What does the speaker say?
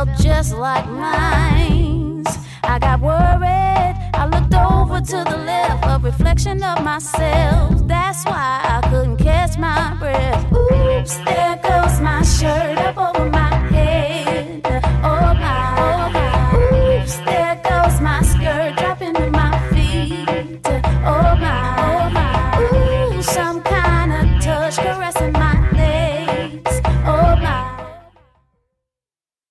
felt just like mine. I got worried, I looked over to the left, a reflection of myself. That's why I couldn't catch my breath. Oops,